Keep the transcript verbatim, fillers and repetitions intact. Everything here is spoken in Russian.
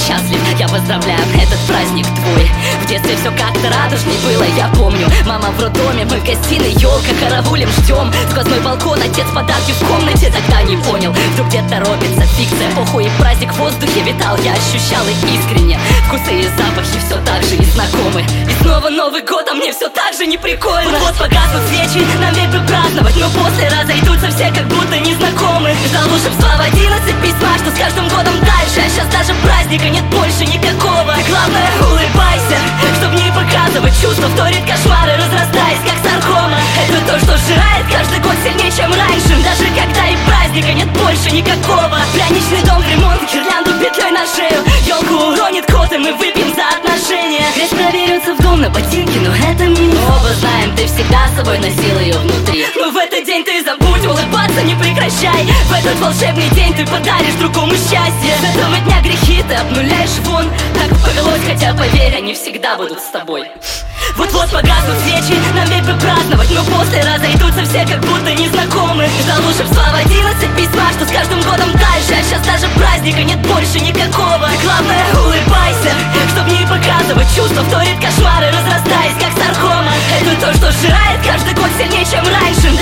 счастлив, я поздравляю, этот праздник твой. В детстве все как-то радужней было, я помню. Мама в роддоме, мы в гостиной, елка, караулем, ждем. Сквозной балкон, отец подарки в комнате, тогда не понял. Вдруг где-то торопится, фикция, похуй, и праздник в воздухе витал. Я ощущал их искренне, вкусы и запахи все так же незнакомы. И снова Новый год, а мне все так же не прикольно. Вот погаснут свечи, нам ведь бы праздновать, но после разойдутся все, как будто незнакомы. Ждал волшебства в одиннадцать, письма, что с каждым годом дальше. А сейчас даже праздника нет больше никакого. Главное, улыбайся, чтоб не показывать чувства, вторит кошмары, разрастаясь, как саркома. Это то, что сжирает каждый год сильнее, чем раньше. Даже когда и праздника нет больше никакого. Пряничный дом в ремонт, гирлянду петлей на шею. Елку уронит кот, и мы выпьем за отношения. Грязь проверится в дом на ботинки, но это мне. Оба знаем, ты всегда с собой носил ее внутри. Но в этот день ты забудь, улыбаться не прекращай. В этот волшебный день ты подаришь другому счастье. С этого дня грехи ты обнуляешь вон. Так повелось, хотя поверь, они всегда будут с тобой. Вот-вот погаснут свечи, нам ведь бы праздновать, но после разойдутся все, как будто незнакомы. Ждал волшебства в одиннадцать, письма, что с каждым годом дальше. А сейчас даже праздника нет больше никакого. Главное, улыбайся, чтоб не показывать чувства, вторит кошмары, разрастаясь, как саркома. Это то, что сжирает каждый год сильнее, чем раньше.